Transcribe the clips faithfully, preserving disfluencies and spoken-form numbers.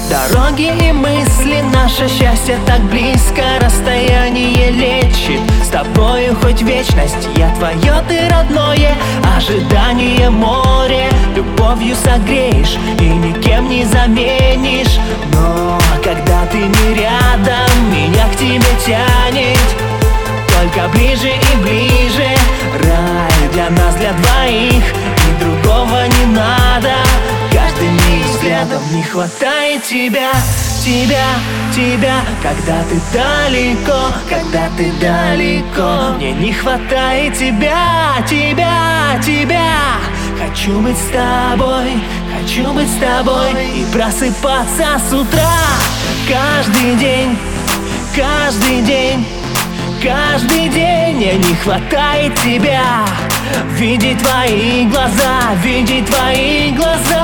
Дороги и мысли, наше счастье так близко, расстояние лечит. С тобою хоть вечность, я твое, ты родное. Ожидание море, любовью согреешь и никем не заменишь. Но когда ты не рядом, меня к тебе тянет только ближе и ближе. Рай для нас, для двоих, и другого не надо. Каждый миг взглядом не хватает тебя, тебя, тебя. Когда ты далеко, когда ты далеко, мне не хватает тебя, тебя, тебя. Хочу быть с тобой, хочу быть с тобой и просыпаться с утра. Каждый день, каждый день, каждый день мне не хватает тебя. Видеть твои глаза, видеть твои глаза.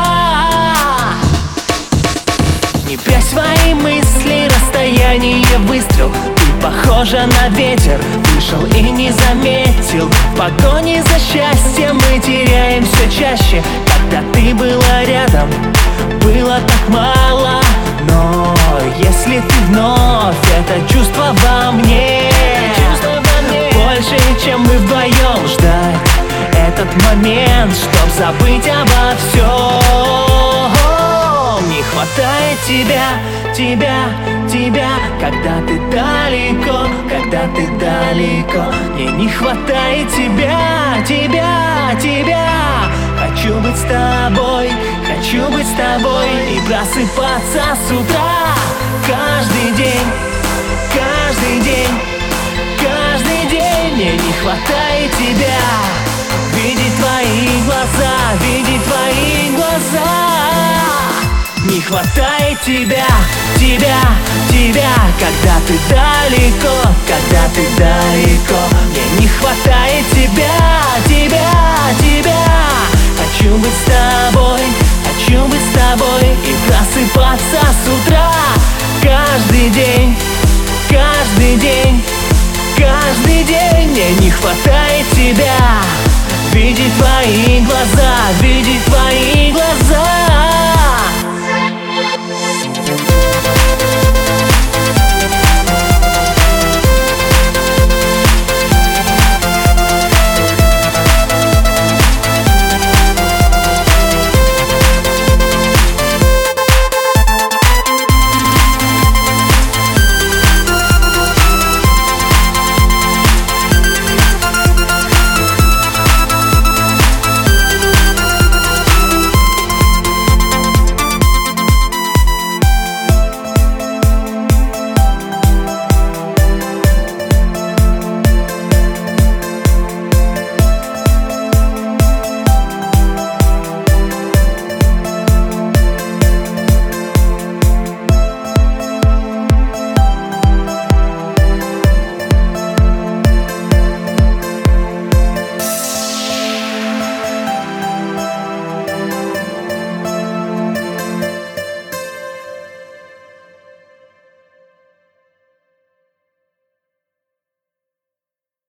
Не прячь свои мысли, расстояние выстрел. Ты похожа на ветер, вышел и не заметил. В погоне за счастьем мы теряем все чаще. Когда ты была рядом, было так мало. Но если ты вновь, это чувство во мне, больше, чем мы вдвоем ждать этот момент, чтоб забыть обо всем. Не хватает тебя, тебя, тебя. Когда ты далеко, когда ты далеко, мне не хватает тебя, тебя, тебя. Хочу быть с тобой, хочу быть с тобой и просыпаться с утра. Каждый день, каждый день, каждый день мне не хватает тебя. Видеть твои глаза, видеть твои глаза. Не хватает тебя, тебя, тебя. Когда ты далеко, когда ты далеко, мне не хватает тебя, тебя, тебя. Хочу быть с тобой, хочу быть с тобой и просыпаться с утра. Каждый день, каждый день, каждый день мне не хватает тебя. Видеть твои глаза, видеть твои глаза.